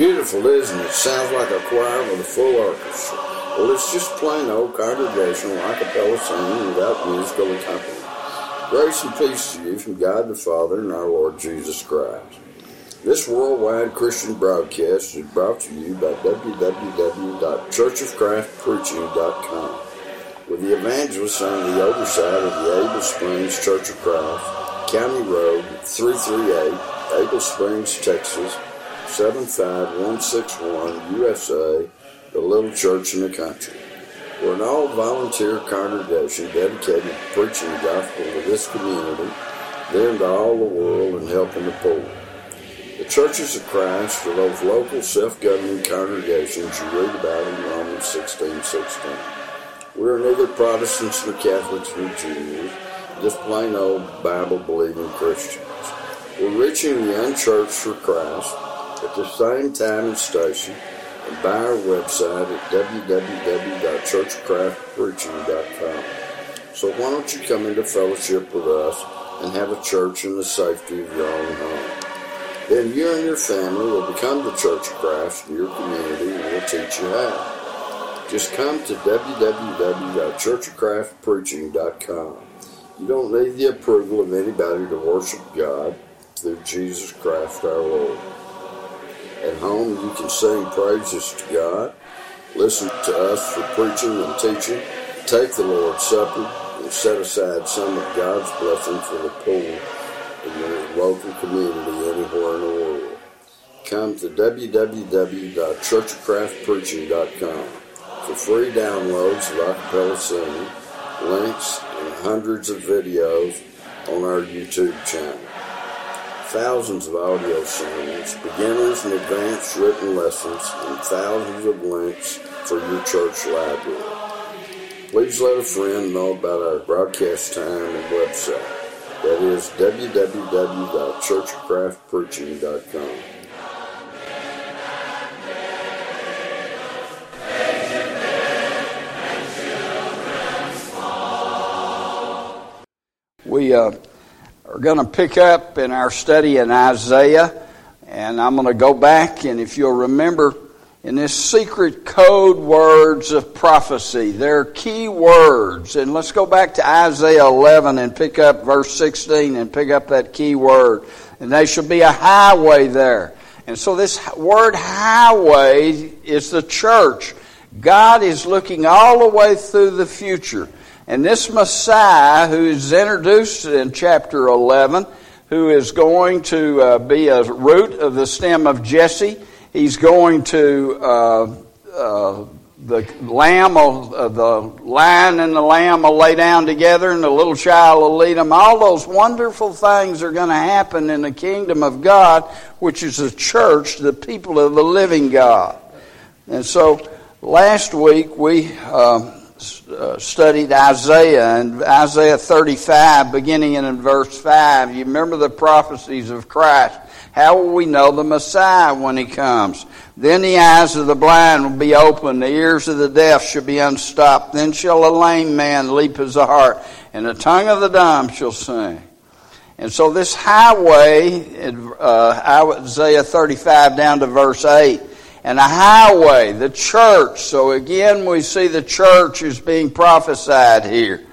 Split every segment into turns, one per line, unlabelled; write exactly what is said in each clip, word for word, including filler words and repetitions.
Beautiful, isn't it? Sounds like a choir with a full orchestra. Well, it's just plain old congregational a cappella singing without musical accompaniment. Grace and peace to you from God the Father and our Lord Jesus Christ. This worldwide Christian broadcast is brought to you by w w w dot church of christ preaching dot com, with the evangelists on the oversight of the Able Springs Church of Christ, County Road three thirty-eight, Able Springs, Texas, seven five one six one, U S A, the little church in the country. We're an all-volunteer congregation dedicated to preaching the gospel to this community, then to all the world, and helping the poor. The churches of Christ are those local self-governing congregations you read about in Romans sixteen sixteen. We're neither Protestants nor Catholics nor Jews, just plain old Bible-believing Christians. We're reaching the unchurched for Christ at the same time and station, and by our website at w w w dot church of christ preaching dot com. So why don't you come into fellowship with us and have a church in the safety of your own home? Then you and your family will become the Church of Christ in your community, and we'll teach you how. Just come to w w w dot church of christ preaching dot com. You don't need the approval of anybody to worship God through Jesus Christ our Lord. At home, you can sing praises to God, listen to us for preaching and teaching, take the Lord's Supper, and set aside some of God's blessing for the poor in your local community anywhere in the world. Come to w w w dot church of christ preaching dot com for free downloads of a cappella singing, links, and hundreds of videos on our YouTube channel. Thousands of audio sermons, beginners and advanced written lessons, and thousands of links for your church library. Please let a friend know about our broadcast time and website. That is w w w dot church of christ preaching dot com.
We uh, are going to pick up in our study in Isaiah, and I'm going to go back, and if you'll remember, in this secret code words of prophecy, they're key words. And let's go back to Isaiah eleven and pick up verse sixteen and pick up that key word. And there shall be a highway there. And so this word highway is the church. God is looking all the way through the future. And this Messiah, who is introduced in chapter eleven, who is going to uh, be a root of the stem of Jesse, he's going to, uh, uh, the lamb, will, uh, the lion and the lamb will lay down together, and the little child will lead them. All those wonderful things are going to happen in the kingdom of God, which is the church, the people of the living God. And so last week we uh, uh, studied Isaiah, and Isaiah thirty-five, beginning in verse five. You remember the prophecies of Christ. How will we know the Messiah when he comes? Then the eyes of the blind will be opened, the ears of the deaf shall be unstopped. Then shall a lame man leap as a hart, and the tongue of the dumb shall sing. And so this highway, uh, Isaiah thirty-five down to verse eight, and a highway, the church. So again we see the church is being prophesied here.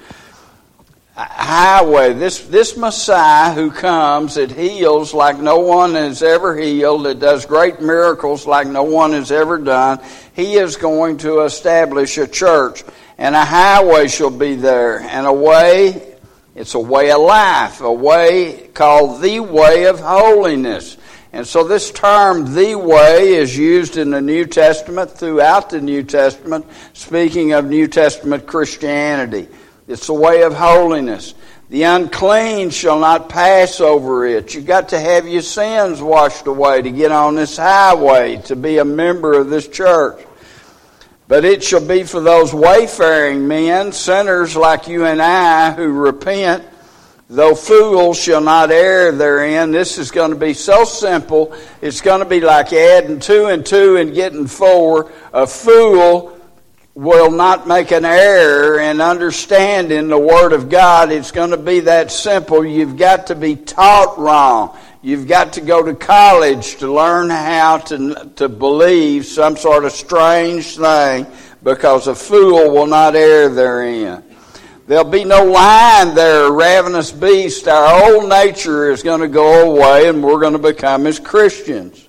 Highway, this this Messiah who comes, that heals like no one has ever healed, that does great miracles like no one has ever done. He is going to establish a church, and a highway shall be there, and a way, it's a way of life, a way called the way of holiness. And so this term, the way, is used in the New Testament, throughout the New Testament, speaking of New Testament Christianity. It's a way of holiness. The unclean shall not pass over it. You've got to have your sins washed away to get on this highway, to be a member of this church. But it shall be for those wayfaring men, sinners like you and I, who repent, though fools shall not err therein. This is going to be so simple. It's going to be like adding two and two and getting four. A fool will not make an error in understanding the Word of God. It's going to be that simple. You've got to be taught wrong. You've got to go to college to learn how to, to believe some sort of strange thing, because a fool will not err therein. There'll be no lion there, ravenous beast. Our old nature is going to go away, and we're going to become as Christians.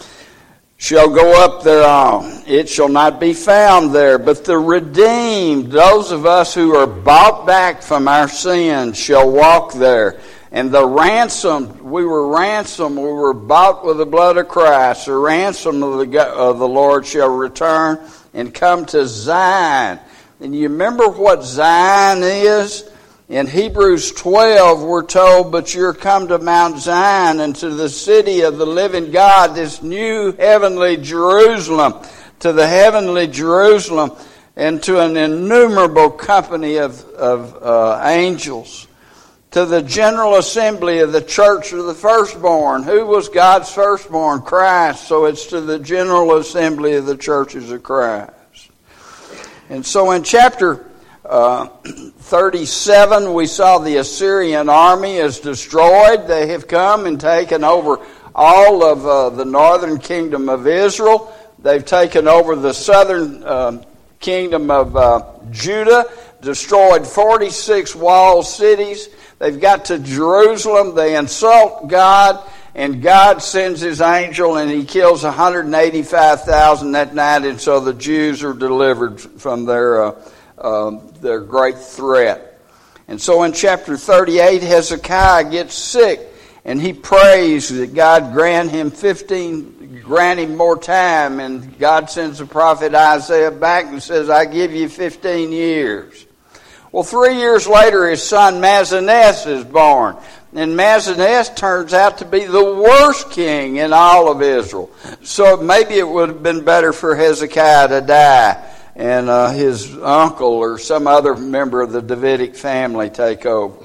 Shall go up thereon. It shall not be found there. But the redeemed, those of us who are bought back from our sins, shall walk there. And the ransomed, we were ransomed, we were bought with the blood of Christ. The ransom of the, of the Lord shall return and come to Zion. And you remember what Zion is? In Hebrews twelve, we're told, but you're come to Mount Zion and to the city of the living God, this new heavenly Jerusalem, to the heavenly Jerusalem, and to an innumerable company of, of uh, angels, to the general assembly of the church of the firstborn. Who was God's firstborn? Christ. So it's to the general assembly of the churches of Christ. And so in chapter Uh, thirty-seven, we saw the Assyrian army is destroyed. They have come and taken over all of uh, the northern kingdom of Israel. They've taken over the southern uh, kingdom of uh, Judah, destroyed forty-six walled cities. They've got to Jerusalem. They insult God, and God sends his angel, and he kills one hundred eighty-five thousand that night, and so the Jews are delivered from their uh, Um, their great threat. And so in chapter thirty-eight, Hezekiah gets sick, and he prays that God grant him fifteen, grant him more time, and God sends the prophet Isaiah back and says, I give you fifteen years. Well, three years later, his son Mazzaneth is born, and Mazzaneth turns out to be the worst king in all of Israel. So maybe it would have been better for Hezekiah to die and uh, his uncle or some other member of the Davidic family take over.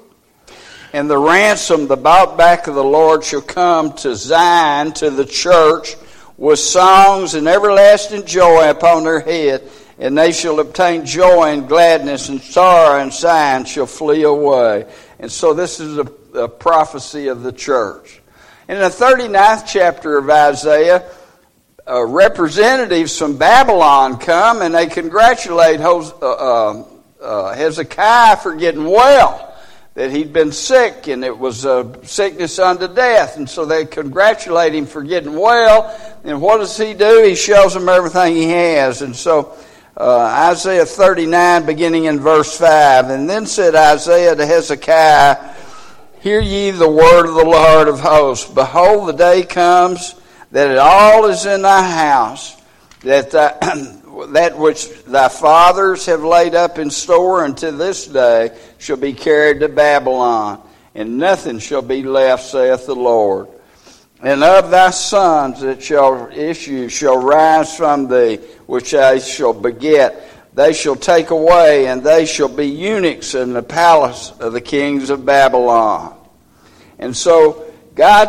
And the ransom, the bought back of the Lord, shall come to Zion, to the church, with songs and everlasting joy upon their head, and they shall obtain joy and gladness, and sorrow and sighing shall flee away. And so this is a, a prophecy of the church. In the thirty-ninth chapter of Isaiah, Uh, representatives from Babylon come, and they congratulate Hos- uh, uh, uh, Hezekiah for getting well, that he'd been sick, and it was a sickness unto death. And so they congratulate him for getting well. And what does he do? He shows them everything he has. And so uh, Isaiah thirty-nine, beginning in verse five, and then said Isaiah to Hezekiah, Hear ye the word of the Lord of hosts. Behold, the day comes that it all is in thy house, that thy, that which thy fathers have laid up in store until this day shall be carried to Babylon, and nothing shall be left, saith the Lord. And of thy sons that shall issue shall rise from thee, which they shall beget. They shall take away, and they shall be eunuchs in the palace of the kings of Babylon. And so God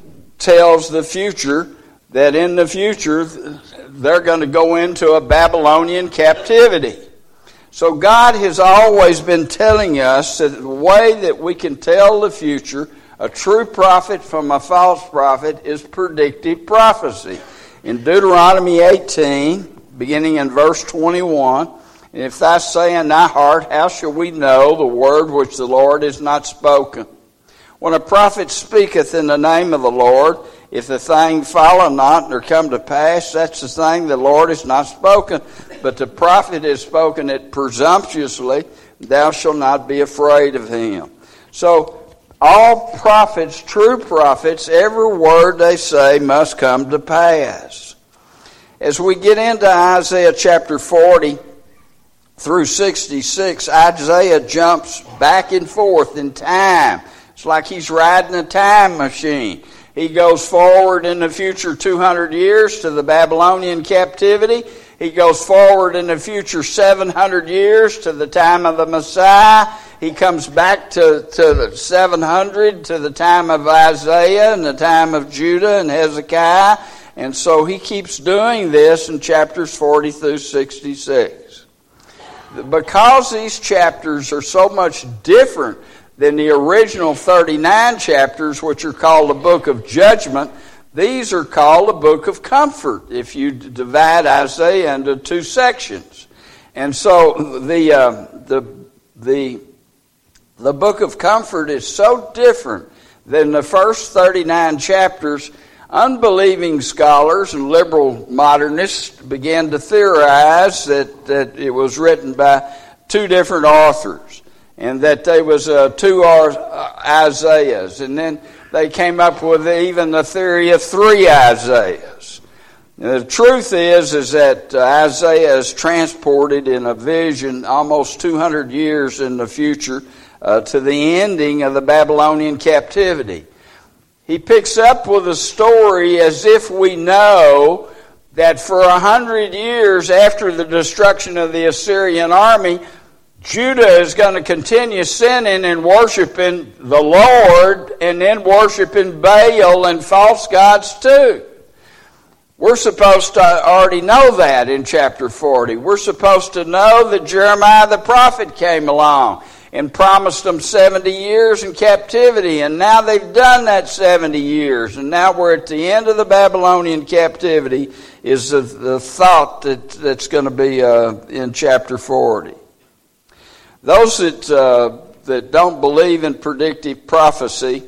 tells the future that in the future they're going to go into a Babylonian captivity. So God has always been telling us that the way that we can tell the future, a true prophet from a false prophet, is predictive prophecy. In Deuteronomy eighteen, beginning in verse twenty-one, If thou say in thy heart, how shall we know the word which the Lord has not spoken? When a prophet speaketh in the name of the Lord, if the thing follow not nor come to pass, that's the thing the Lord has not spoken. But the prophet has spoken it presumptuously, thou shalt not be afraid of him. So all prophets, true prophets, every word they say must come to pass. As we get into Isaiah chapter forty through sixty-six, Isaiah jumps back and forth in time. It's like he's riding a time machine. He goes forward in the future two hundred years to the Babylonian captivity. He goes forward in the future seven hundred years to the time of the Messiah. He comes back to, to seven hundred to the time of Isaiah and the time of Judah and Hezekiah. And so he keeps doing this in chapters forty through sixty-six. because these chapters are so much different than the original thirty-nine chapters, which are called the Book of Judgment, these are called the Book of Comfort, if you divide Isaiah into two sections. And so the uh, the the the Book of Comfort is so different than the first thirty-nine chapters. Unbelieving scholars and liberal modernists began to theorize that, that it was written by two different authors, and that there was uh, two Isaiahs, and then they came up with even the theory of three Isaiahs. Now, the truth is, is that uh, Isaiah is transported in a vision almost two hundred years in the future uh, to the ending of the Babylonian captivity. He picks up with a story as if we know that for a hundred years after the destruction of the Assyrian army, Judah is going to continue sinning and worshiping the Lord and then worshiping Baal and false gods too. We're supposed to already know that in chapter forty. We're supposed to know that Jeremiah the prophet came along and promised them seventy years in captivity, and now they've done that seventy years, and now we're at the end of the Babylonian captivity, is the, the thought that, that's going to be uh, in chapter forty. Those that uh, that don't believe in predictive prophecy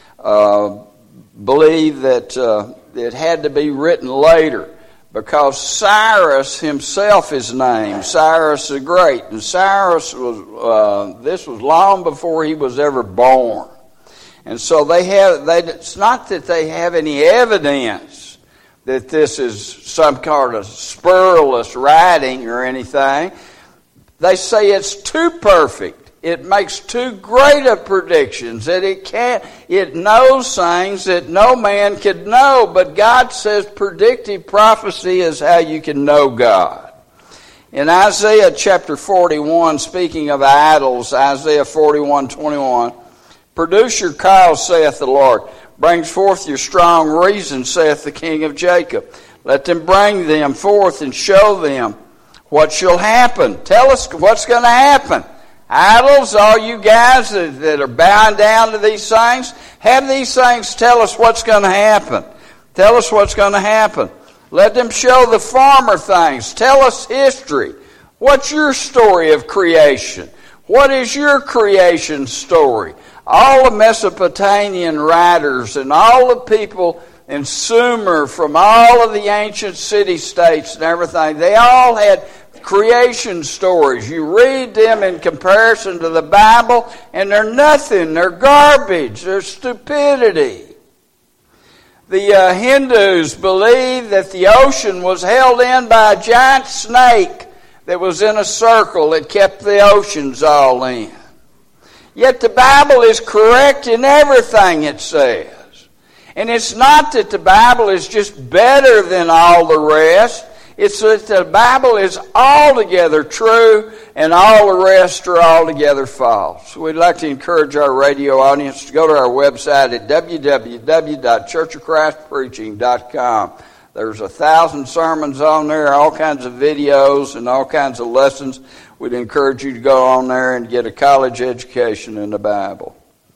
uh, believe that uh, it had to be written later, because Cyrus himself is named, Cyrus the Great. And Cyrus was, uh, this was long before he was ever born. And so they have, they, it's not that they have any evidence that this is some kind of spurless writing or anything. They say it's too perfect. It makes too great of predictions, that it can't, it knows things that no man could know. But God says predictive prophecy is how you can know God. In Isaiah chapter forty-one, speaking of idols, Isaiah forty-one twenty-one, produce your cause, saith the Lord. Brings forth your strong reason, saith the King of Jacob. Let them bring them forth and show them what shall happen. Tell us what's going to happen. Idols, all you guys that, that are bowing down to these things, have these things tell us what's going to happen. Tell us what's going to happen. Let them show the former things. Tell us history. What's your story of creation? What is your creation story? All the Mesopotamian writers and all the people in Sumer from all of the ancient city-states and everything, they all had creation stories. You read them in comparison to the Bible, and they're nothing. They're garbage. They're stupidity. The uh, Hindus believe that the ocean was held in by a giant snake that was in a circle that kept the oceans all in. Yet the Bible is correct in everything it says. And it's not that the Bible is just better than all the rest. It's that the Bible is altogether true and all the rest are altogether false. We'd like to encourage our radio audience to go to our website at w w w dot church of christ preaching dot com. There's a thousand sermons on there, all kinds of videos and all kinds of lessons. We'd encourage you to go on there and get a college education in the Bible.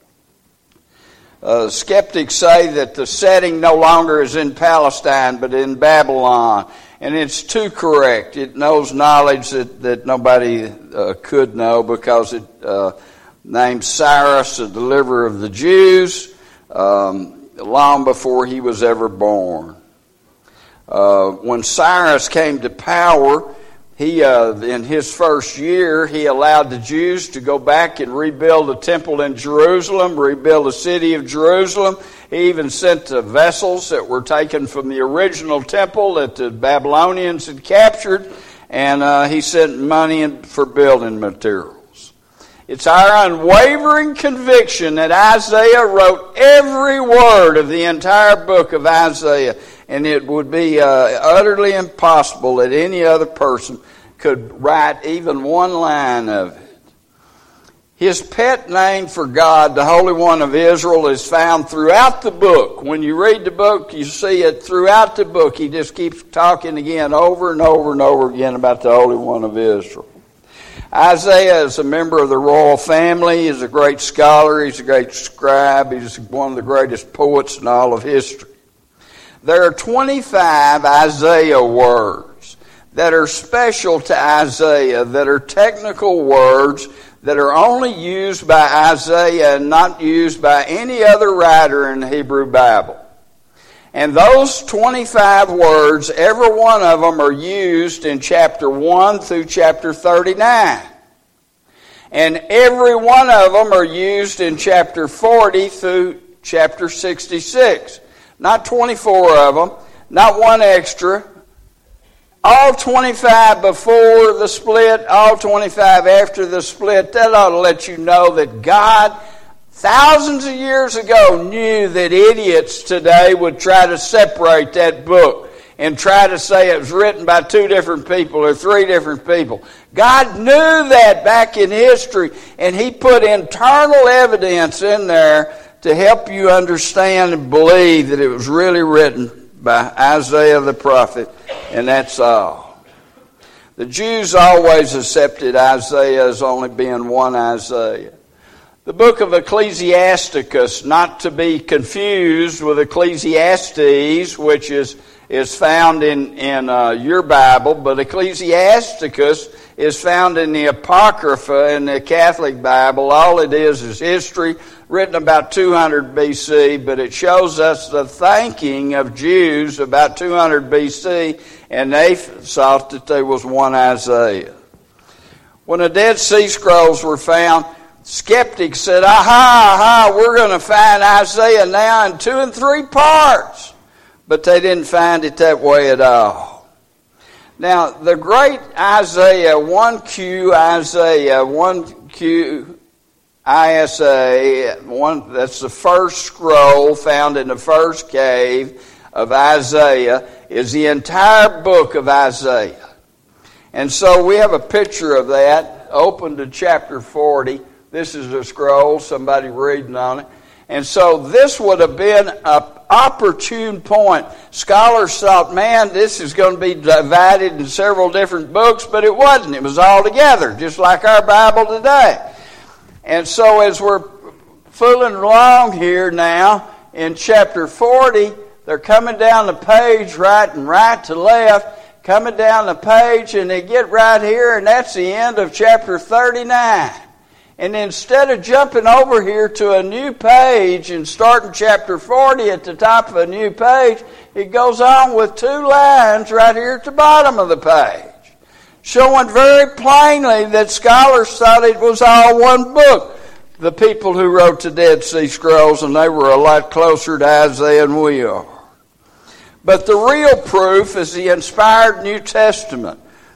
Uh, skeptics say that the setting no longer is in Palestine but in Babylon. And it's too correct. It knows knowledge that, that nobody uh, could know, because it uh, named Cyrus the deliverer of the Jews um, long before he was ever born. Uh, when Cyrus came to power, he uh, in his first year, he allowed the Jews to go back and rebuild the temple in Jerusalem, rebuild the city of Jerusalem. He even sent the vessels that were taken from the original temple that the Babylonians had captured, and uh, he sent money in for building materials. It's our unwavering conviction that Isaiah wrote every word of the entire book of Isaiah, and it would be uh, utterly impossible that any other person could write even one line of it. His pet name for God, the Holy One of Israel, is found throughout the book. When you read the book, you see it throughout the book. He just keeps talking again over and over and over again about the Holy One of Israel. Isaiah is a member of the royal family. He's a great scholar. He's a great scribe. He's one of the greatest poets in all of history. There are twenty-five Isaiah words that are special to Isaiah, that are technical words that are only used by Isaiah and not used by any other writer in the Hebrew Bible. And those twenty-five words, every one of them are used in chapter one through chapter thirty-nine. And every one of them are used in chapter forty through chapter sixty-six. Not twenty-four of them, not one extra. All twenty-five before the split, all twenty-five after the split. That ought to let you know that God, thousands of years ago, knew that idiots today would try to separate that book and try to say it was written by two different people or three different people. God knew that back in history, and He put internal evidence in there to help you understand and believe that it was really written by Isaiah the prophet, and that's all. The Jews always accepted Isaiah as only being one Isaiah. The book of Ecclesiasticus, not to be confused with Ecclesiastes, which is, is found in, in uh, your Bible, but Ecclesiasticus is found in the Apocrypha in the Catholic Bible. All it is is history written about two hundred B C, but it shows us the thinking of Jews about two hundred B C, and they thought that there was one Isaiah. When the Dead Sea Scrolls were found, skeptics said, aha, aha, we're going to find Isaiah now in two and three parts. But they didn't find it that way at all. Now, the great Isaiah, one Q Isaiah, one Q I S A, one, that's the first scroll found in the first cave of Isaiah, is the entire book of Isaiah. And so we have a picture of that, open to chapter forty. This is a scroll, somebody reading on it. And so this would have been an opportune point. Scholars thought, man, this is going to be divided in several different books, but it wasn't. It was all together, just like our Bible today. And so as we're fooling along here now in chapter forty, they're coming down the page right and right to left, coming down the page, and they get right here, and that's the end of chapter thirty-nine. And instead of jumping over here to a new page and starting chapter forty at the top of a new page, it goes on with two lines right here at the bottom of the page, showing very plainly that scholars thought it was all one book, the people who wrote the Dead Sea Scrolls, and they were a lot closer to Isaiah than we are. But the real proof is the inspired New Testament.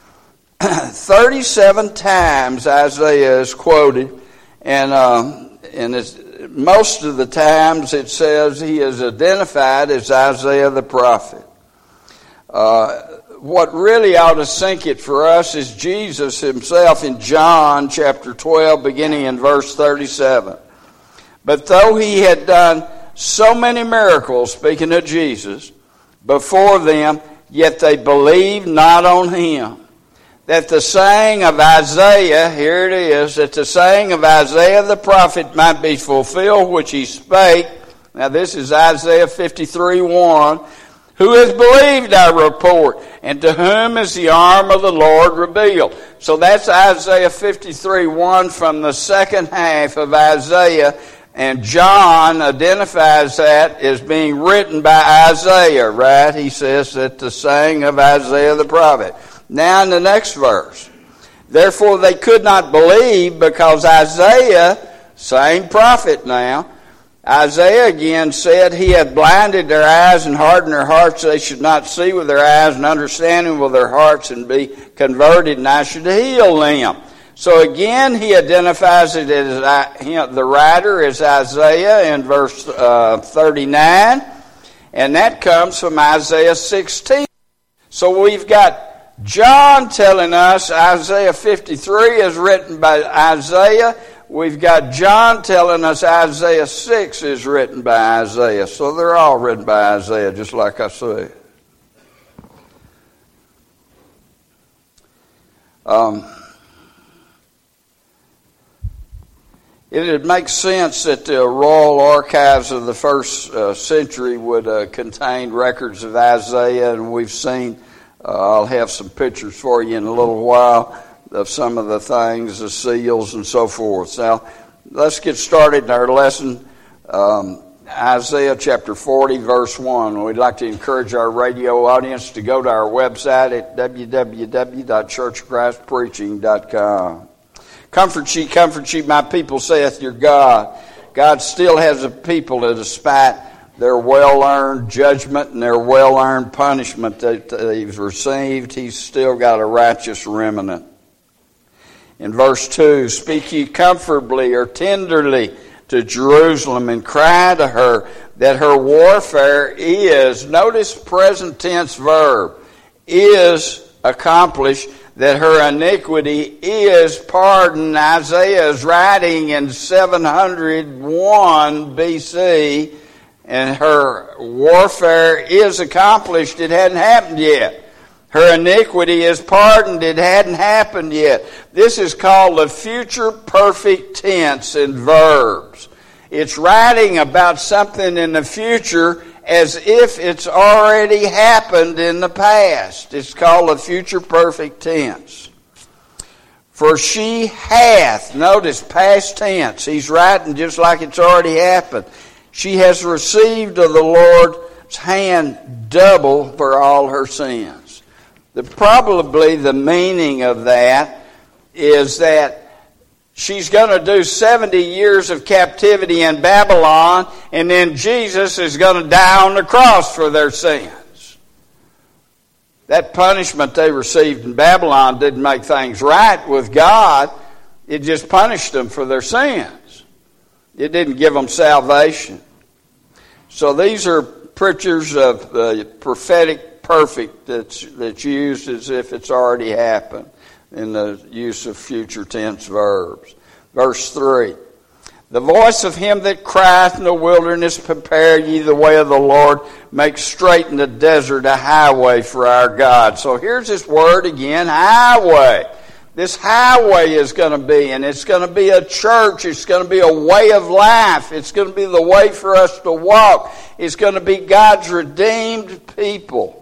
thirty-seven times Isaiah is quoted, and uh, and it's, most of the times it says he is identified as Isaiah the prophet. Uh, what really ought to sink it for us is Jesus himself in John chapter twelve, beginning in verse thirty-seven. But though he had done so many miracles, speaking of Jesus, before them, yet they believed not on him. That the saying of Isaiah, here it is, that the saying of Isaiah the prophet might be fulfilled, which he spake. Now this is Isaiah fifty-three one. Who has believed our report, and to whom is the arm of the Lord revealed? So that's Isaiah fifty-three one from the second half of Isaiah, and John identifies that as being written by Isaiah, right? He says that the saying of Isaiah the prophet. Now in the next verse, therefore they could not believe because Isaiah, same prophet now, Isaiah again said, he had blinded their eyes and hardened their hearts so they should not see with their eyes and understanding with their hearts and be converted, and I should heal them. So again, he identifies it as the writer as Isaiah in verse uh, thirty-nine, and that comes from Isaiah sixteen. So we've got John telling us Isaiah fifty-three is written by Isaiah. We've got John telling us Isaiah six is written by Isaiah. So they're all written by Isaiah, just like I said. Um, It would make sense that the royal archives of the first uh, century would uh, contain records of Isaiah, and we've seen, uh, I'll have some pictures for you in a little while of some of the things, the seals and so forth. Now, let's get started in our lesson. Um, Isaiah chapter forty, verse one. We'd like to encourage our radio audience to go to our website at w w w dot church of christ preaching dot com. Comfort ye, comfort ye, my people, saith your God. God still has a people that despite their well-earned judgment and their well-earned punishment that they've received, he's still got a righteous remnant. In verse two, speak ye comfortably or tenderly to Jerusalem and cry to her that her warfare is, notice present tense verb, is accomplished, that her iniquity is pardoned. Isaiah is writing in seven hundred one B C, and her warfare is accomplished. It hadn't happened yet. Her iniquity is pardoned. It hadn't happened yet. This is called the future perfect tense in verbs. It's writing about something in the future as if it's already happened in the past. It's called the future perfect tense. For she hath, notice past tense. He's writing just like it's already happened. She has received of the Lord's hand double for all her sins. The, probably the meaning of that is that she's going to do seventy years of captivity in Babylon, and then Jesus is going to die on the cross for their sins. That punishment they received in Babylon didn't make things right with God. It just punished them for their sins. It didn't give them salvation. So these are pictures of the prophetic perfect that's, that's used as if it's already happened in the use of future tense verbs. Verse three, the voice of him that crieth in the wilderness, prepare ye the way of the Lord, make straight in the desert a highway for our God. So here's this word again, highway. This highway is going to be, and it's going to be a church. It's going to be a way of life. It's going to be the way for us to walk. It's going to be God's redeemed people.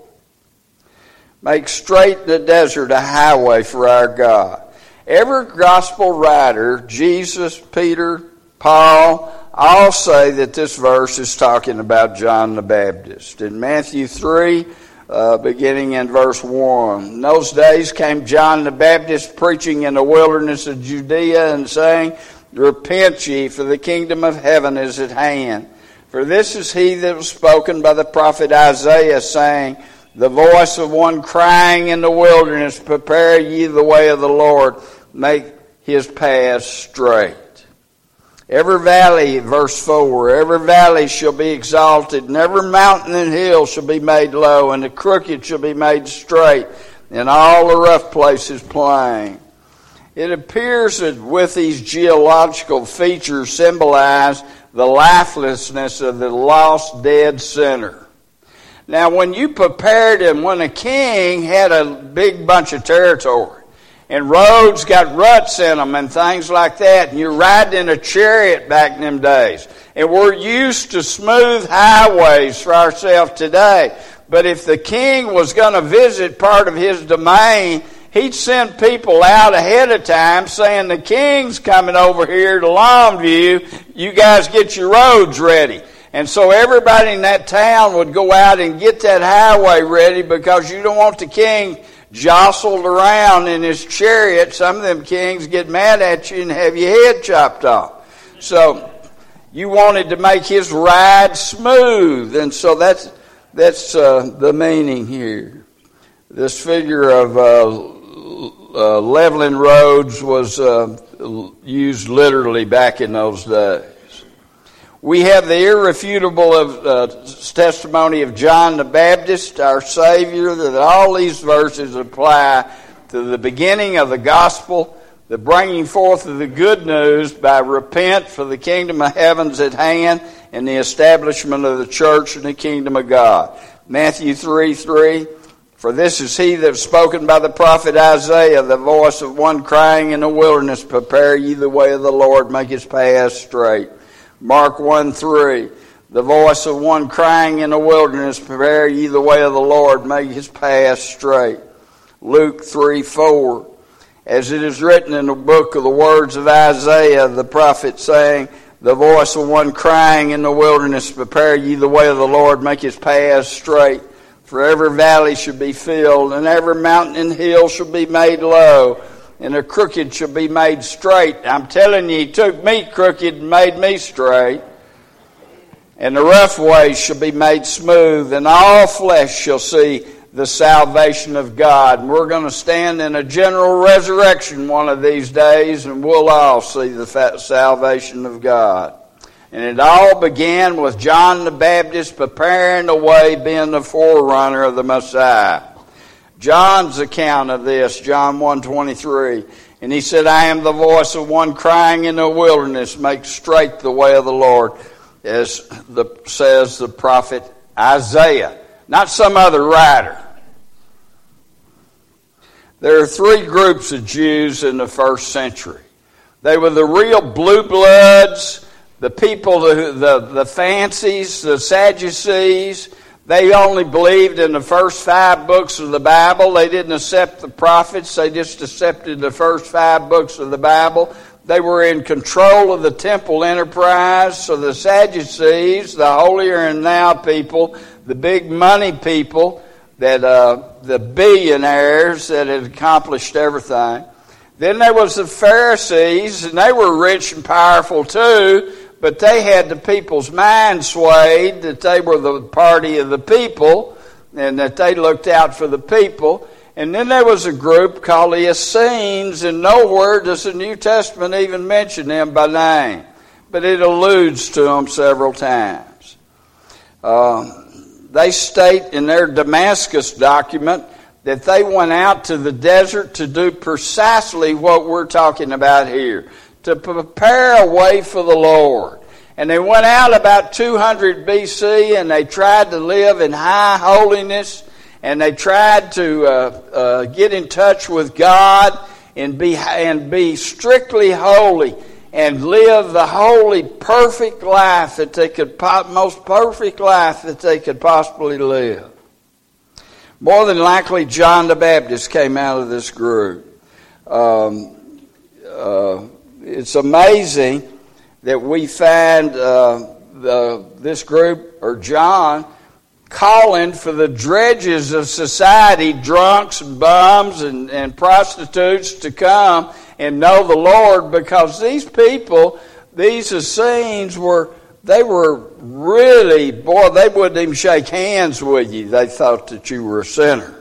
Make straight in the desert a highway for our God. Every gospel writer, Jesus, Peter, Paul, all say that this verse is talking about John the Baptist. In Matthew three, uh, beginning in verse one, in those days came John the Baptist preaching in the wilderness of Judea and saying, repent ye, for the kingdom of heaven is at hand. For this is he that was spoken by the prophet Isaiah, saying, the voice of one crying in the wilderness, prepare ye the way of the Lord, make his paths straight. Every valley, verse four, every valley shall be exalted, and every mountain and hill shall be made low, and the crooked shall be made straight, and all the rough places plain. It appears that with these geological features symbolize the lifelessness of the lost, dead sinner. Now, when you prepared him, when a king had a big bunch of territory, and roads got ruts in them and things like that, and you're riding in a chariot back in them days, and we're used to smooth highways for ourselves today. But if the king was going to visit part of his domain, he'd send people out ahead of time saying, the king's coming over here to Longview, you guys get your roads ready. And so everybody in that town would go out and get that highway ready, because you don't want the king jostled around in his chariot. Some of them kings get mad at you and have your head chopped off. So you wanted to make his ride smooth. And so that's, that's uh, the meaning here. This figure of uh, uh, leveling roads was uh, used literally back in those days. We have the irrefutable of, uh, testimony of John the Baptist, our Savior, that all these verses apply to the beginning of the gospel, the bringing forth of the good news by repent, for the kingdom of heaven's at hand, and the establishment of the church and the kingdom of God. Matthew three three, For this is he that was spoken by the prophet Isaiah, the voice of one crying in the wilderness, prepare ye the way of the Lord, make his paths straight. Mark one three, the voice of one crying in the wilderness, prepare ye the way of the Lord, make his paths straight. Luke three four, as it is written in the book of the words of Isaiah, the prophet, saying, the voice of one crying in the wilderness, prepare ye the way of the Lord, make his paths straight. For every valley shall be filled, and every mountain and hill shall be made low, and the crooked shall be made straight. I'm telling you, he took me crooked and made me straight. And the rough ways shall be made smooth, and all flesh shall see the salvation of God. And we're going to stand in a general resurrection one of these days, and we'll all see the salvation of God. And it all began with John the Baptist preparing the way, being the forerunner of the Messiah. John's account of this, John one twenty-three, and he said, I am the voice of one crying in the wilderness, make straight the way of the Lord, as the, says the prophet Isaiah, not some other writer. There are three groups of Jews in the first century. They were the real blue bloods, the people, the, the, the fancies, the Sadducees. They only believed in the first five books of the Bible. They didn't accept the prophets. They just accepted the first five books of the Bible. They were in control of the temple enterprise. So the Sadducees, the holier-than-thou people, the big money people, that uh, the billionaires that had accomplished everything. Then there was the Pharisees, and they were rich and powerful too, but they had the people's mind swayed that they were the party of the people and that they looked out for the people. And then there was a group called the Essenes, and nowhere does the New Testament even mention them by name, but it alludes to them several times. Uh, they state in their Damascus document that they went out to the desert to do precisely what we're talking about here, to prepare a way for the Lord. And they went out about two hundred B C, and they tried to live in high holiness, and they tried to uh, uh, get in touch with God and be and be strictly holy and live the holy, perfect life that they could, most perfect life that they could possibly live. More than likely, John the Baptist came out of this group. Um, uh, it's amazing that we find uh, the, this group, or John, calling for the dredges of society, drunks and bums and, and prostitutes, to come and know the Lord, because these people, these Essenes, were They were really, boy, they wouldn't even shake hands with you. They thought that you were a sinner.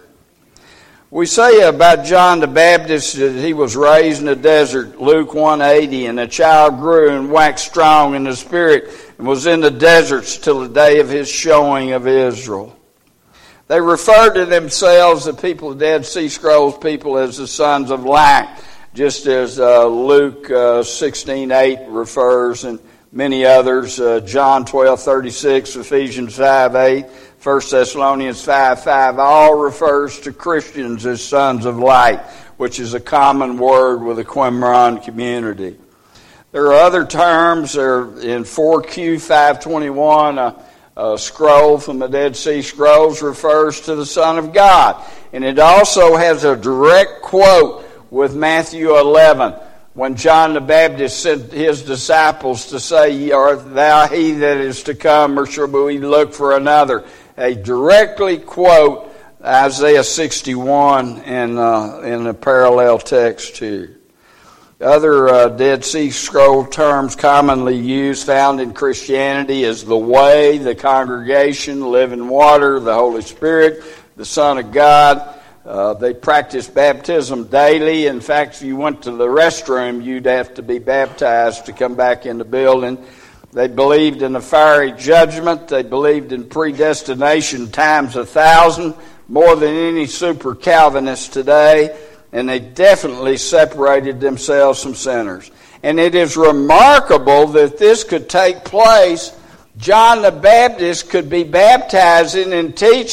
We say about John the Baptist that he was raised in the desert, Luke one eighty, and the child grew and waxed strong in the spirit and was in the deserts till the day of his showing of Israel. They referred to themselves, the people of Dead Sea Scrolls people, as the sons of light, just as uh, Luke uh, sixteen eight refers, and many others, uh, John twelve thirty-six, Ephesians five eight, First Thessalonians five five, all refers to Christians as sons of light, which is a common word with the Qumran community. There are other terms. There in four Q five twenty-one, a, a scroll from the Dead Sea Scrolls refers to the Son of God. And it also has a direct quote with Matthew eleven, when John the Baptist sent his disciples to say, art thou he that is to come, or shall we look for another? A directly quote Isaiah sixty-one in, uh, in a parallel text here. Other uh, Dead Sea Scroll terms commonly used, found in Christianity, is the way, the congregation, living water, the Holy Spirit, the Son of God. Uh, they practiced baptism daily. In fact, if you went to the restroom, you'd have to be baptized to come back in the building. They believed in a fiery judgment. They believed in predestination times a thousand, more than any super Calvinist today. And they definitely separated themselves from sinners. And it is remarkable that this could take place. John the Baptist could be baptizing and teaching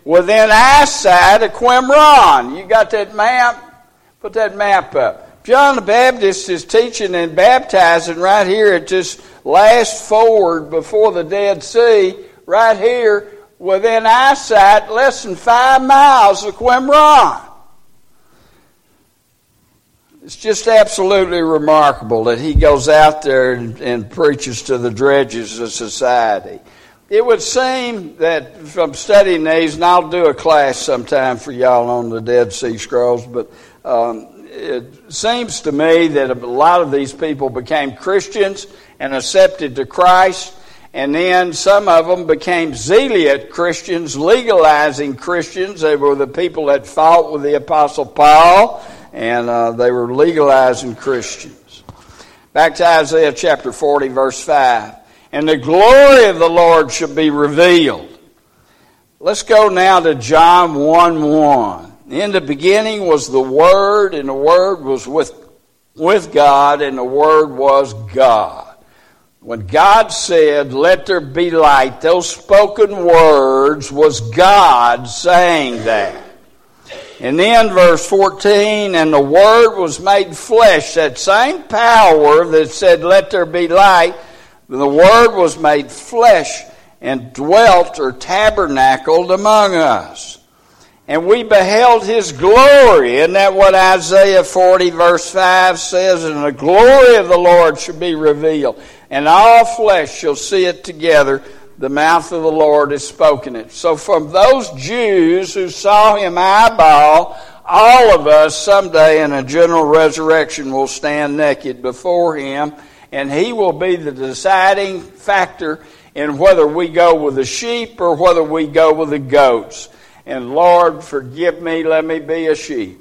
within eyesight of Qumran. You got that map? Put that map up. John the Baptist is teaching and baptizing right here at this last ford before the Dead Sea, right here within eyesight, less than five miles of Qumran. It's just absolutely remarkable that he goes out there and, and preaches to the dredges of society. It would seem that from studying these, and I'll do a class sometime for y'all on the Dead Sea Scrolls, but um, it seems to me that a lot of these people became Christians and accepted to Christ, and then some of them became zealot Christians, legalizing Christians. They were the people that fought with the Apostle Paul, and uh, they were legalizing Christians. Back to Isaiah chapter forty, verse five. And the glory of the Lord shall be revealed. Let's go now to John one one. In the beginning was the Word, and the Word was with, with God, and the Word was God. When God said, let there be light, those spoken words was God saying that. And then verse fourteen, and the Word was made flesh. That same power that said, let there be light, the Word was made flesh and dwelt or tabernacled among us. And we beheld His glory. Isn't that what Isaiah forty verse five says? And the glory of the Lord shall be revealed, and all flesh shall see it together. The mouth of the Lord has spoken it. So from those Jews who saw Him eyeball, all of us someday in a general resurrection will stand naked before Him, and He will be the deciding factor in whether we go with the sheep or whether we go with the goats. And Lord, forgive me, let me be a sheep.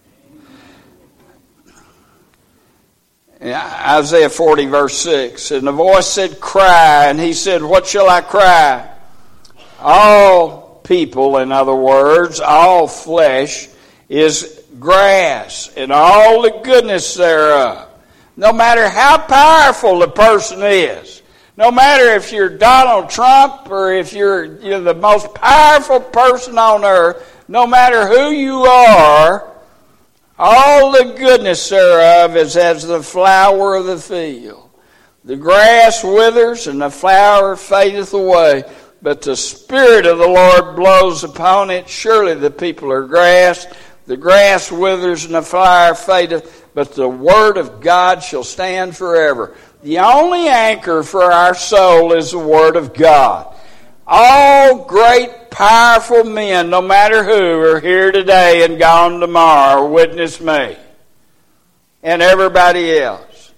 Isaiah forty verse six, and the voice said, cry, and He said, what shall I cry? All people, in other words, all flesh is grass, and all the goodness thereof. No matter how powerful the person is, no matter if you're Donald Trump or if you're, you're the most powerful person on earth, no matter who you are, all the goodness thereof is as the flower of the field. The grass withers and the flower fadeth away, but the Spirit of the Lord blows upon it. Surely the people are grass. The grass withers and the flower fadeth, but the word of God shall stand forever. The only anchor for our soul is the Word of God. All great, powerful men, no matter who, are here today and gone tomorrow. Witness me. And everybody else.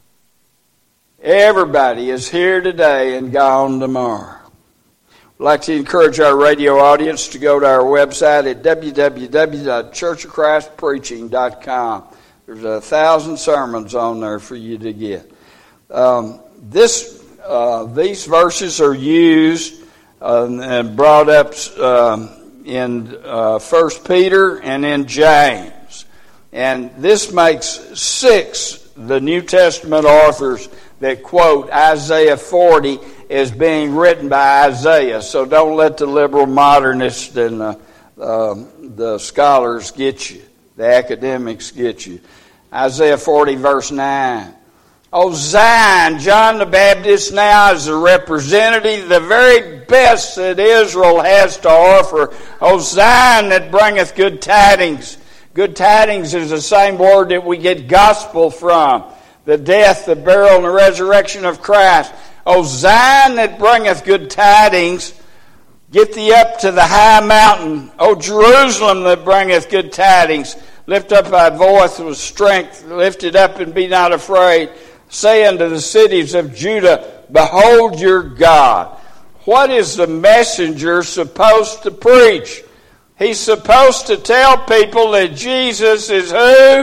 Everybody is here today and gone tomorrow. I'd like to encourage our radio audience to go to our website at w w w dot church of christ preaching dot com. There's a thousand sermons on there for you to get. Um, this, uh, these verses are used uh, and brought up um, in uh, First Peter and in James, and this makes six the New Testament authors that quote Isaiah forty as being written by Isaiah. So don't let the liberal modernists and uh, uh, the scholars get you, the academics get you. Isaiah forty verse nine. O Zion, John the Baptist now is the representative, the very best that Israel has to offer. O Zion that bringeth good tidings. Good tidings is the same word that we get gospel from. The death, the burial, and the resurrection of Christ. O Zion that bringeth good tidings, get thee up to the high mountain. O Jerusalem that bringeth good tidings, lift up thy voice with strength, lift it up and be not afraid. Say unto the cities of Judah, behold your God. What is the messenger supposed to preach? He's supposed to tell people that Jesus is who?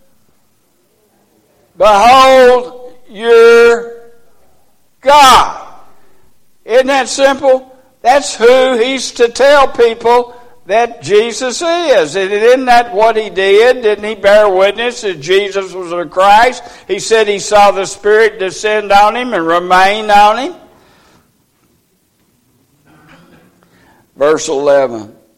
Behold your God. Isn't that simple? That's who he's to tell people that Jesus is. And isn't that what he did? Didn't he bear witness that Jesus was the Christ? He said he saw the Spirit descend on him and remain on him. Verse eleven.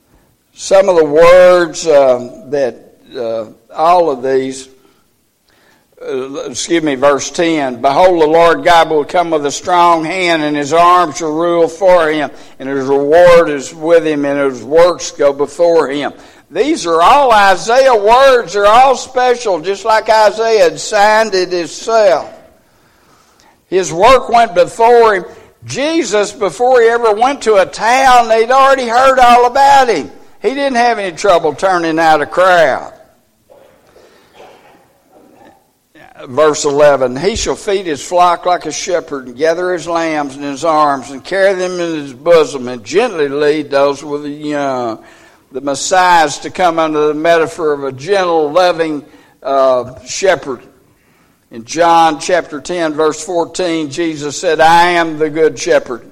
some of the words uh, that uh, all of these, uh, excuse me, verse ten, behold, the Lord God will come with a strong hand, and his arm shall rule for him, and his reward is with him, and his works go before him. These are all Isaiah words. They're all special, just like Isaiah had signed it himself. His work went before him. Jesus, before he ever went to a town, they'd already heard all about him. He didn't have any trouble turning out a crowd. Verse eleven, he shall feed his flock like a shepherd, and gather his lambs in his arms, and carry them in his bosom, and gently lead those with the young. The Messiah is to come under the metaphor of a gentle, loving uh, shepherd. In John chapter ten, verse fourteen, Jesus said, I am the good shepherd,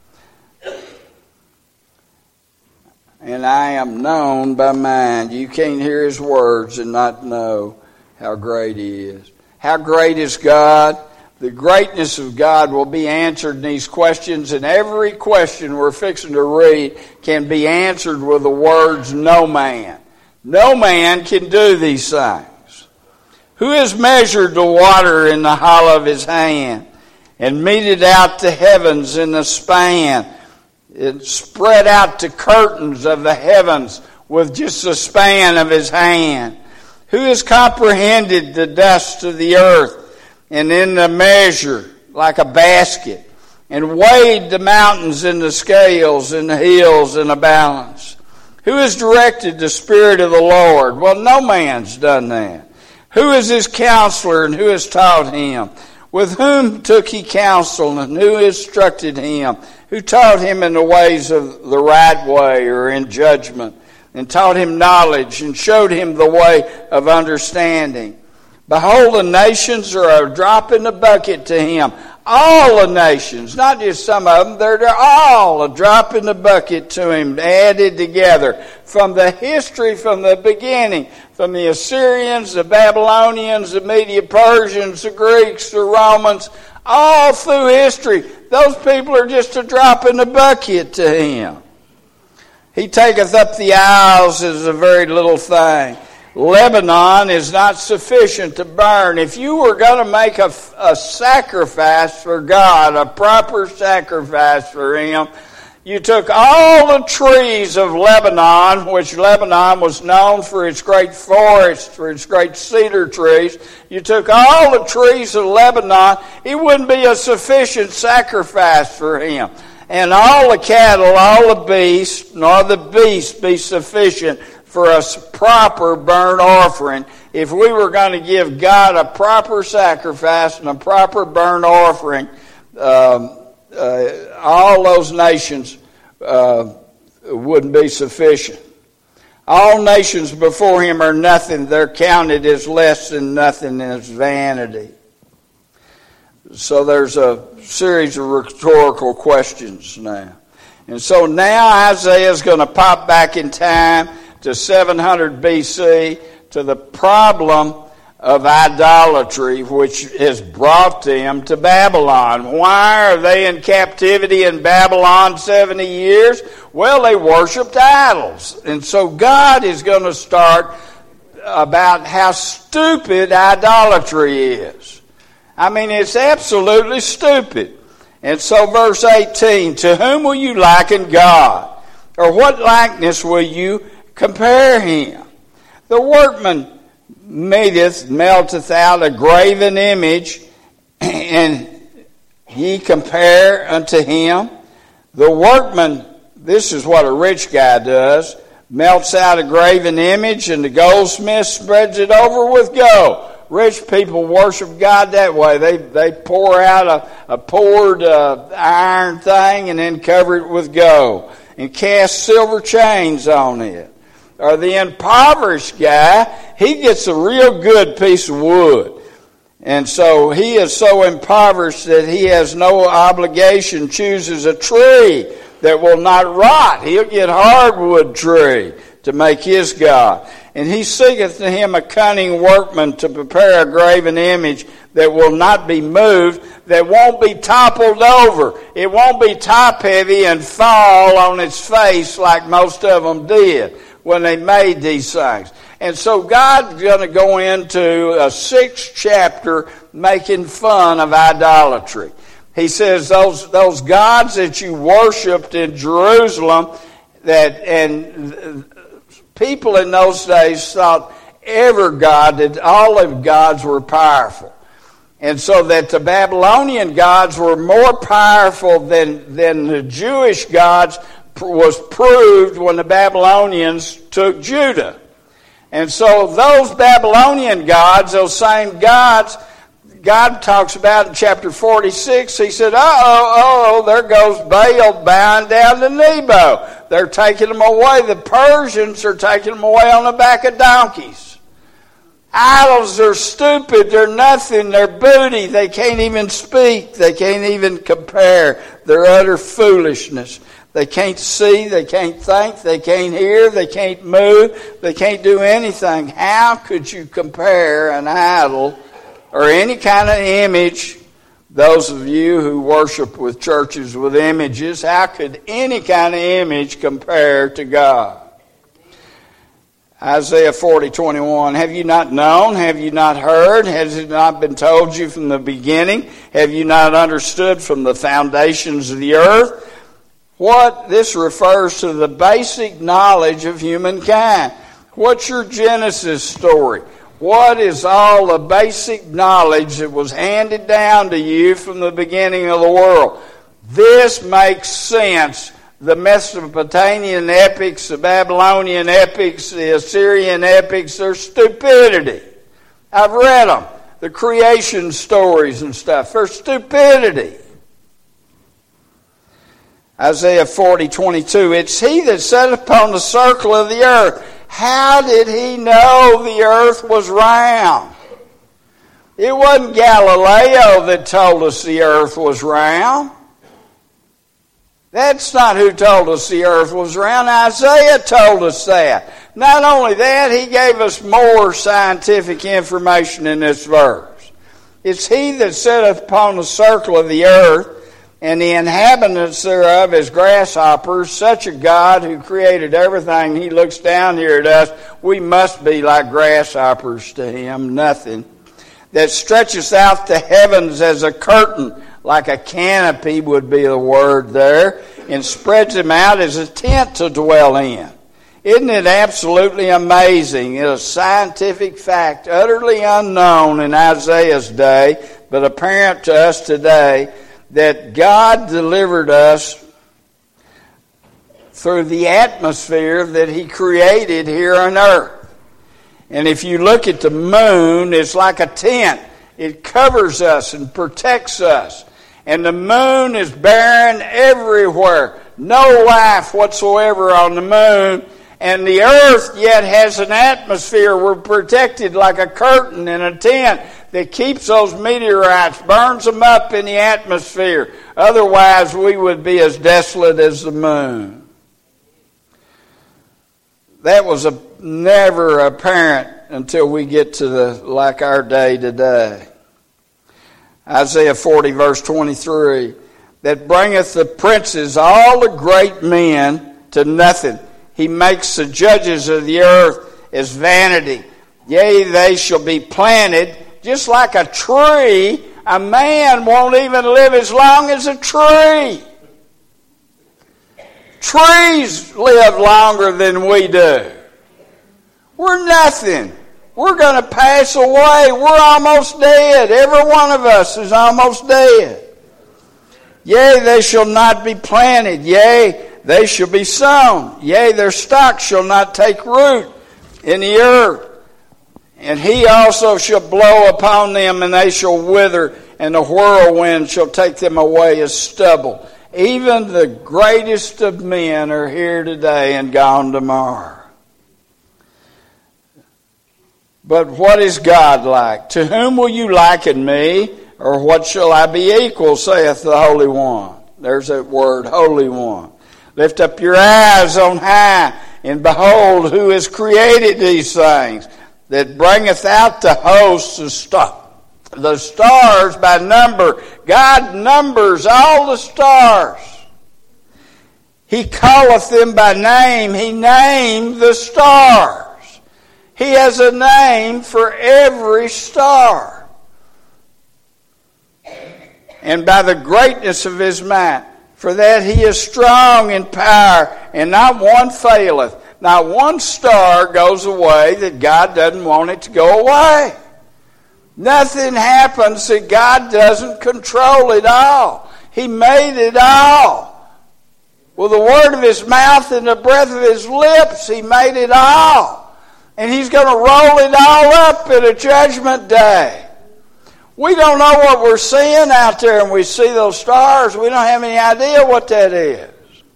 and I am known by mine. You can't hear his words and not know how great he is. How great is God? The greatness of God will be answered in these questions, and every question we're fixing to read can be answered with the words, no man. No man can do these things. Who has measured the water in the hollow of his hand, and meted out the heavens in the span, and spread out the curtains of the heavens with just the span of his hand? Who has comprehended the dust of the earth, and in the measure like a basket, and weighed the mountains in the scales, and the hills in a balance? Who has directed the Spirit of the Lord? Well, no man's done that. Who is his counselor, and who has taught him? With whom took he counsel, and who instructed him? Who taught him in the ways of the right way, or in judgment, and taught him knowledge, and showed him the way of understanding? Behold, the nations are a drop in the bucket to him. All the nations, not just some of them, they're, they're all a drop in the bucket to him, added together. From the history, from the beginning, from the Assyrians, the Babylonians, the Medo-Persians, the Greeks, the Romans, all through history, those people are just a drop in the bucket to him. He taketh up the isles as a very little thing. Lebanon is not sufficient to burn. If you were going to make a, a sacrifice for God, a proper sacrifice for him, you took all the trees of Lebanon, which Lebanon was known for its great forests, for its great cedar trees. You took all the trees of Lebanon, it wouldn't be a sufficient sacrifice for him. And all the cattle, all the beasts, nor the beasts be sufficient for a proper burnt offering. If we were going to give God a proper sacrifice and a proper burnt offering, um, uh, all those nations uh, wouldn't be sufficient. All nations before him are nothing. They're counted as less than nothing, as vanity. So there's a series of rhetorical questions now. And so now Isaiah is going to pop back in time to seven hundred B C, to the problem of idolatry which has brought them to Babylon. Why are they in captivity in Babylon seventy years? Well, they worshipped idols. And so God is going to start about how stupid idolatry is. I mean, it's absolutely stupid. And so verse eighteen, to whom will you liken God? Or what likeness will you compare him? The workman maketh, melteth out a graven image, and ye compare unto him. The workman, this is what a rich guy does, melts out a graven image, and the goldsmith spreads it over with gold. Rich people worship God that way. They they pour out a, a poured uh, iron thing and then cover it with gold and cast silver chains on it. Or the impoverished guy, he gets a real good piece of wood. And so he is so impoverished that he has no obligation, chooses a tree that will not rot. He'll get hardwood tree to make his God. And he seeketh to him a cunning workman to prepare a graven image that will not be moved, that won't be toppled over. It won't be top heavy and fall on its face like most of them did. when they made these things. And so God's going to go into a sixth chapter making fun of idolatry. He says those those gods that you worshipped in Jerusalem, that and people in those days thought every god, that all of gods were powerful. And so that the Babylonian gods were more powerful than, than the Jewish gods was proved when the Babylonians took Judah. And so those Babylonian gods, those same gods, God talks about in chapter forty-six, he said, uh-oh, oh, there goes Baal bowing down to Nebo. They're taking them away. The Persians are taking them away on the back of donkeys. Idols are stupid. They're nothing. They're booty. They can't even speak. They can't even compare. They're utter foolishness. They can't see. They can't think. They can't hear. They can't move. They can't do anything. How could you compare an idol or any kind of image? Those of you who worship with churches with images, how could any kind of image compare to God? Isaiah forty twenty-one, have you not known? Have you not heard? Has it not been told you from the beginning? Have you not understood from the foundations of the earth? What? This refers to the basic knowledge of humankind. What's your Genesis story? What is all the basic knowledge that was handed down to you from the beginning of the world? This makes sense. The Mesopotamian epics, the Babylonian epics, the Assyrian epics, they're stupidity. I've read them. The creation stories and stuff, they're stupidity. Isaiah forty twenty-two, it's he that sat upon the circle of the earth. How did he know the earth was round? It wasn't Galileo that told us the earth was round. That's not who told us the earth was round. Isaiah told us that. Not only that, he gave us more scientific information in this verse. It's he that sitteth upon the circle of the earth, and the inhabitants thereof as grasshoppers. Such a God who created everything, he looks down here at us. We must be like grasshoppers to him, nothing. That stretches out the heavens as a curtain, like a canopy would be the word there, and spreads them out as a tent to dwell in. Isn't it absolutely amazing? It's a scientific fact, utterly unknown in Isaiah's day, but apparent to us today, that God delivered us through the atmosphere that he created here on earth. And if you look at the moon, it's like a tent. It covers us and protects us. And the moon is barren everywhere. No life whatsoever on the moon. And the earth yet has an atmosphere. We're protected like a curtain in a tent that keeps those meteorites, burns them up in the atmosphere. Otherwise, we would be as desolate as the moon. That was a, never apparent until we get to the like our day today. Isaiah forty, verse twenty-three, that bringeth the princes, all the great men, to nothing. He makes the judges of the earth as vanity. Yea, they shall be planted just like a tree. A man won't even live as long as a tree. Trees live longer than we do. We're nothing. We're going to pass away. We're almost dead. Every one of us is almost dead. Yea, they shall not be planted. Yea, they shall be sown. Yea, their stock shall not take root in the earth. And he also shall blow upon them, and they shall wither, and the whirlwind shall take them away as stubble. Even the greatest of men are here today and gone tomorrow. But what is God like? To whom will you liken me? Or what shall I be equal, saith the Holy One. There's that word, Holy One. Lift up your eyes on high, and behold who has created these things, that bringeth out the hosts of stars, the stars by number. God numbers all the stars. He calleth them by name. He named the stars. He has a name for every star. And by the greatness of his might, for that he is strong in power, and not one faileth. Not one star goes away that God doesn't want it to go away. Nothing happens that God doesn't control it all. He made it all. With the word of his mouth and the breath of his lips, he made it all. And he's going to roll it all up at a judgment day. We don't know what we're seeing out there, and we see those stars. We don't have any idea what that is.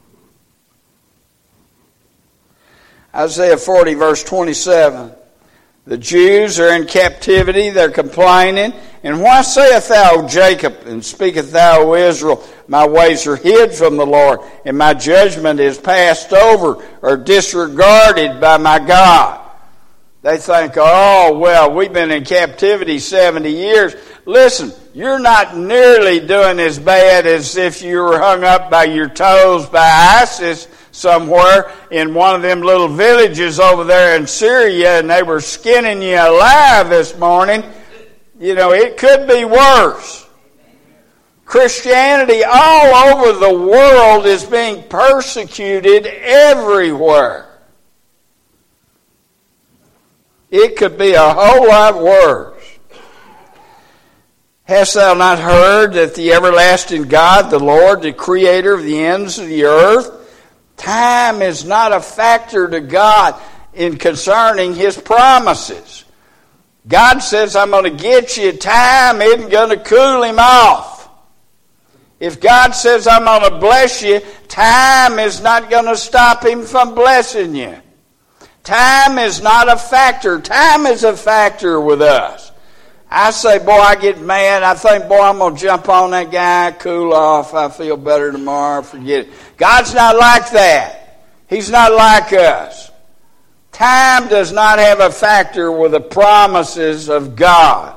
Isaiah forty, verse twenty-seven. The Jews are in captivity, they're complaining. And why sayest thou, O Jacob, and speakest thou, O Israel, my ways are hid from the Lord, and my judgment is passed over or disregarded by my God? They think, oh, well, we've been in captivity seventy years. Listen, you're not nearly doing as bad as if you were hung up by your toes by ISIS somewhere in one of them little villages over there in Syria, and they were skinning you alive this morning. You know, it could be worse. Christianity all over the world is being persecuted everywhere. It could be a whole lot worse. Hast thou not heard that the everlasting God, the Lord, the creator of the ends of the earth, time is not a factor to God in concerning his promises. God says, I'm going to get you. Time isn't going to cool him off. If God says, I'm going to bless you, time is not going to stop him from blessing you. Time is not a factor. Time is a factor with us. I say, boy, I get mad. I think, boy, I'm going to jump on that guy, cool off. I feel better tomorrow. Forget it. God's not like that. He's not like us. Time does not have a factor with the promises of God.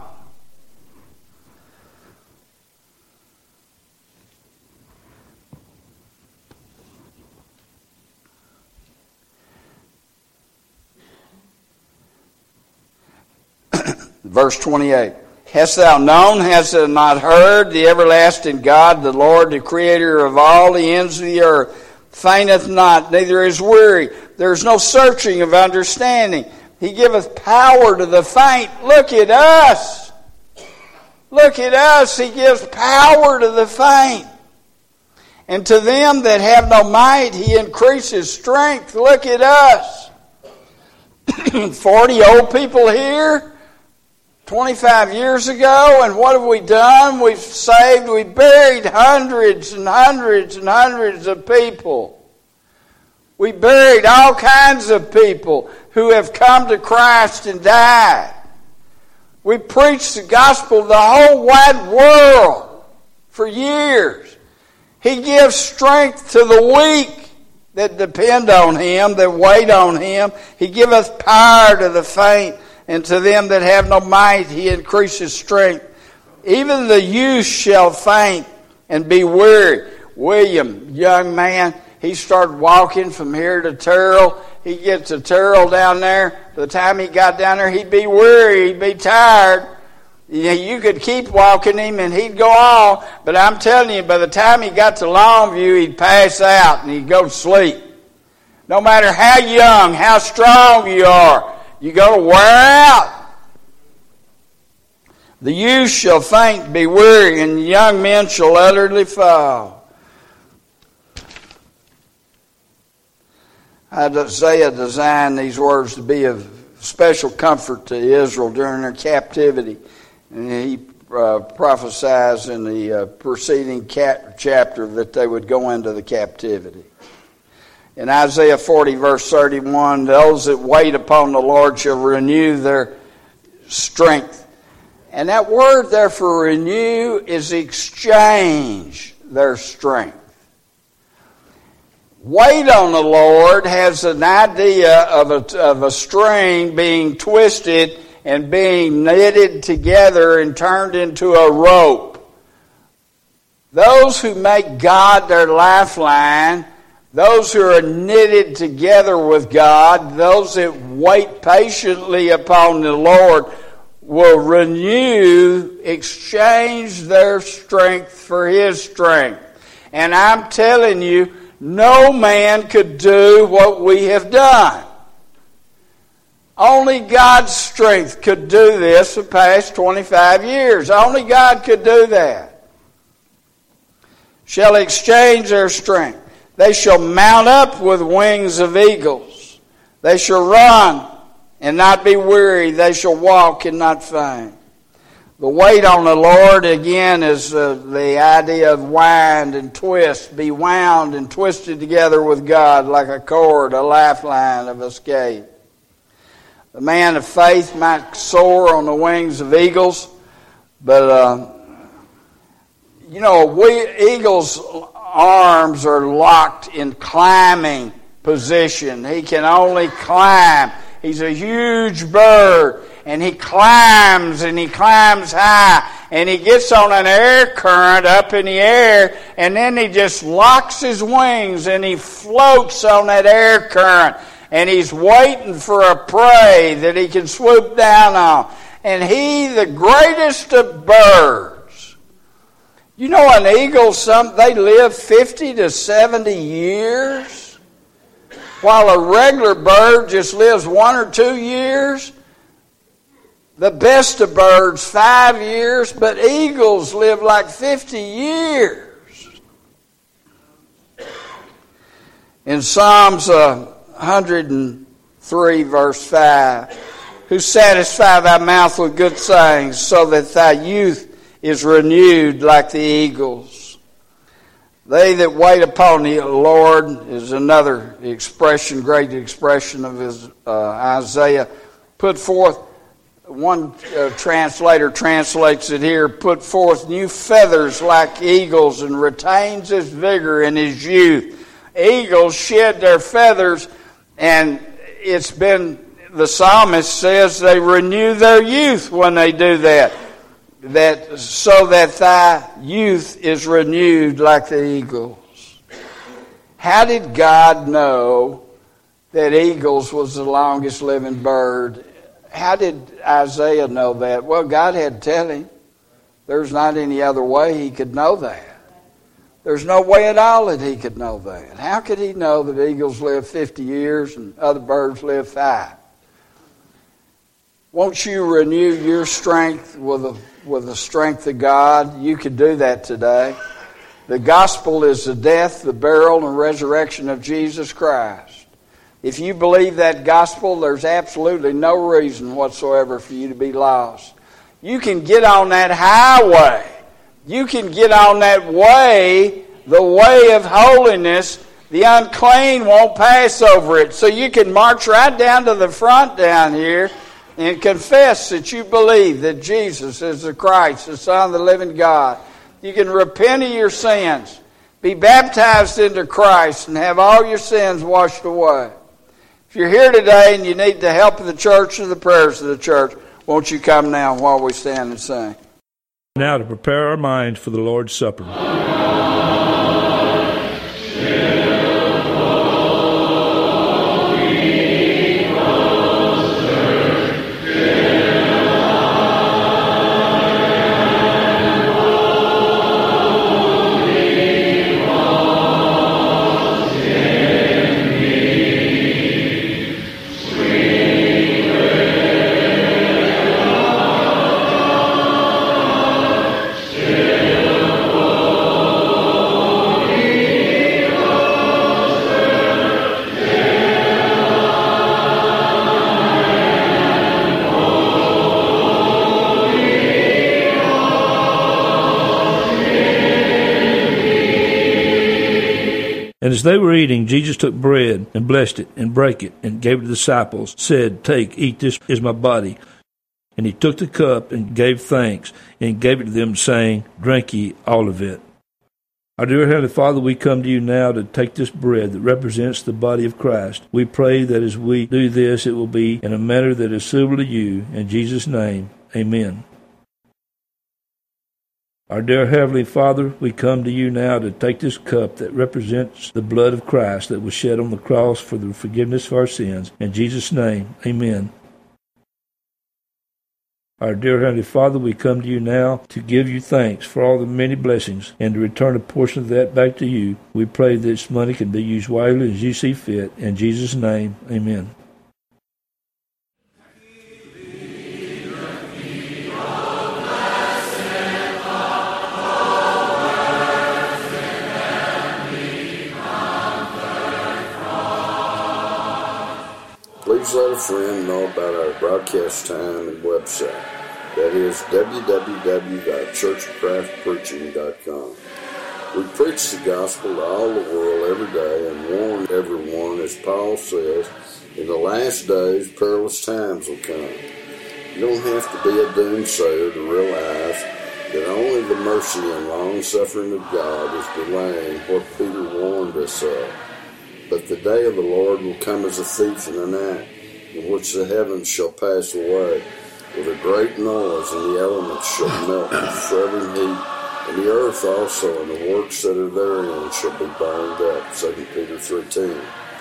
Verse twenty-eight. Hast thou known, hast thou not heard, the everlasting God, the Lord, the creator of all the ends of the earth, fainteth not, neither is weary. There is no searching of understanding. He giveth power to the faint. Look at us. Look at us. He gives power to the faint. And to them that have no might, he increases strength. Look at us. Forty old people here. twenty-five years ago, and what have we done? We've saved, we've buried hundreds and hundreds and hundreds of people. We buried all kinds of people who have come to Christ and died. We preached the gospel to the whole wide world for years. He gives strength to the weak that depend on him, that wait on him. He giveth power to the faint. And to them that have no might, he increases strength. Even the youth shall faint and be weary. William, young man, he started walking from here to Terrell. He gets to Terrell down there. By the time he got down there, he'd be weary, he'd be tired. You could keep walking him and he'd go on. But I'm telling you, by the time he got to Longview, he'd pass out and he'd go to sleep. No matter how young, how strong you are, you're going to wear out. The youth shall faint, be weary, and the young men shall utterly fall. Isaiah designed these words to be of special comfort to Israel during their captivity. And he uh, prophesied in the uh, preceding cap- chapter that they would go into the captivity. In Isaiah forty, verse thirty-one, those that wait upon the Lord shall renew their strength. And that word there for renew is exchange their strength. Wait on the Lord has an idea of a, of a string being twisted and being knitted together and turned into a rope. Those who make God their lifeline Those who are knitted together with God, those that wait patiently upon the Lord, will renew, exchange their strength for His strength. And I'm telling you, no man could do what we have done. Only God's strength could do this the past twenty-five years. Only God could do that. Shall exchange their strength. They shall mount up with wings of eagles. They shall run and not be weary. They shall walk and not faint. The wait on the Lord, again, is uh, the idea of wind and twist. Be wound and twisted together with God like a cord, a lifeline of escape. The man of faith might soar on the wings of eagles, but, uh, you know, we, eagles' arms are locked in climbing position. He can only climb. He's a huge bird, and he climbs, and he climbs high, and he gets on an air current up in the air, and then he just locks his wings, and he floats on that air current, and he's waiting for a prey that he can swoop down on. And he, the greatest of birds, you know, an eagle, some they live fifty to seventy years, while a regular bird just lives one or two years. The best of birds, five years, but eagles live like fifty years. In Psalms uh, one hundred three, verse five, who satisfy thy mouth with good sayings, so that thy youth is renewed like the eagles. They that wait upon the Lord is another expression, great expression of his uh, Isaiah. Put forth, one uh, translator translates it here, put forth new feathers like eagles and retains his vigor in his youth. Eagles shed their feathers, and it's been, the psalmist says they renew their youth when they do that. That so that thy youth is renewed like the eagles. How did God know that eagles was the longest living bird? How did Isaiah know that? Well, God had to tell him. There's not any other way he could know that. There's no way at all that he could know that. How could he know that eagles live fifty years and other birds live five? Won't you renew your strength with the, with the strength of God? You could do that today. The gospel is the death, the burial, and resurrection of Jesus Christ. If you believe that gospel, there's absolutely no reason whatsoever for you to be lost. You can get on that highway. You can get on that way, the way of holiness. The unclean won't pass over it. So you can march right down to the front down here and confess that you believe that Jesus is the Christ, the Son of the living God. You can repent of your sins, be baptized into Christ, and have all your sins washed away. If you're here today and you need the help of the church or the prayers of the church, won't you come now while we stand and sing?
Now to prepare our minds for the Lord's Supper. And as they were eating, Jesus took bread and blessed it and brake it and gave it to the disciples, said, Take, eat, this is my body. And he took the cup and gave thanks and gave it to them, saying, Drink ye all of it. Our dear Heavenly Father, we come to you now to take this bread that represents the body of Christ. We pray that as we do this, it will be in a manner that is suitable to you. In Jesus' name, amen. Our dear Heavenly Father, we come to you now to take this cup that represents the blood of Christ that was shed on the cross for the forgiveness of our sins. In Jesus' name, amen. Our dear Heavenly Father, we come to you now to give you thanks for all the many blessings and to return a portion of that back to you. We pray this money can be used wisely as you see fit. In Jesus' name, amen.
Please let a friend know about our broadcast time and website. That is w w w dot church of christ preaching dot com. We preach the gospel to all the world every day and warn everyone, as Paul says, in the last days perilous times will come. You don't have to be a doomsayer to realize that only the mercy and long-suffering of God is delaying what Peter warned us of. But the day of the Lord will come as a thief in the night, in which the heavens shall pass away with a great noise, and the elements shall melt with fervent heat, and the earth also and the works that are therein shall be burned up. Second Peter three ten.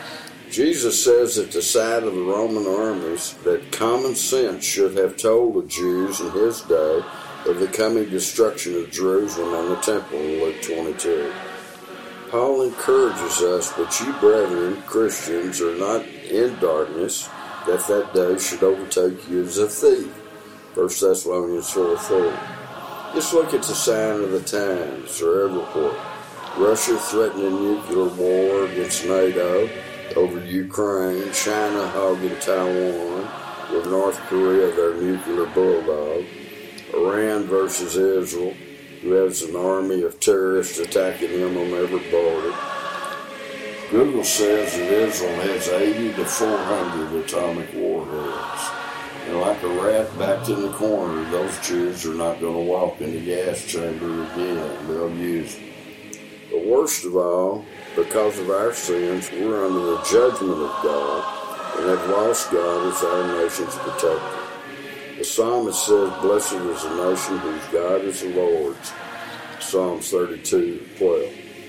Jesus says at the sight of the Roman armies that common sense should have told the Jews in his day of the coming destruction of Jerusalem and the temple in Luke twenty-two. Paul encourages us, but you brethren, Christians, are not in darkness, that that day should overtake you as a thief. First Thessalonians four four. Just look at the sign of the times, or everywhere. Russia threatening nuclear war against NATO over Ukraine, China hogging Taiwan, with North Korea their nuclear bulldog, Iran versus Israel, who has an army of terrorists attacking them on every border. Google says that Israel has eighty to four hundred atomic warheads. And like a rat backed in the corner, those Jews are not going to walk in the gas chamber again. They'll use it. But worst of all, because of our sins, we're under the judgment of God and have lost God as our nation's protector. The psalmist says, blessed is the nation whose God is the Lord's. Psalms thirty-two twelve.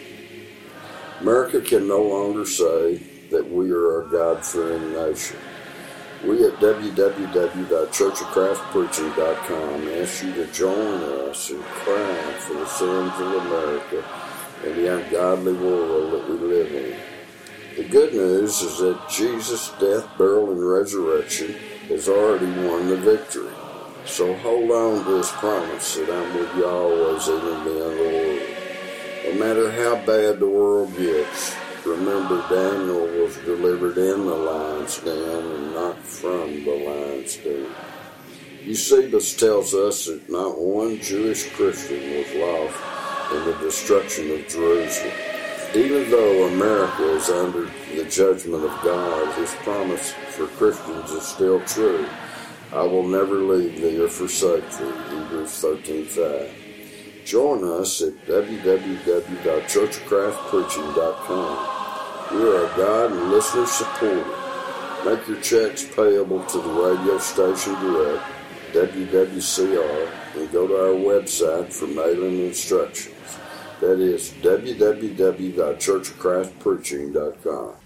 America can no longer say that we are a God-fearing nation. We at w w w dot church of christ preaching dot com ask you to join us in crying for the sins of America and the ungodly world that we live in. The good news is that Jesus' death, burial, and resurrection has already won the victory. So hold on to his promise that I'm with you always, even to the end of the world. No matter how bad the world gets, remember Daniel was delivered in the lion's den and not from the lion's den. Eusebius tells us that not one Jewish Christian was lost in the destruction of Jerusalem. Even though America is under the judgment of God, his promise for Christians is still true. I will never leave thee or forsake thee, Hebrews thirteen five. Join us at w w w dot church of christ preaching dot com. We are a God and listener supporter. Make your checks payable to the radio station direct, W W C R, and go to our website for mailing instructions. That is w w w dot church of christ preaching dot com.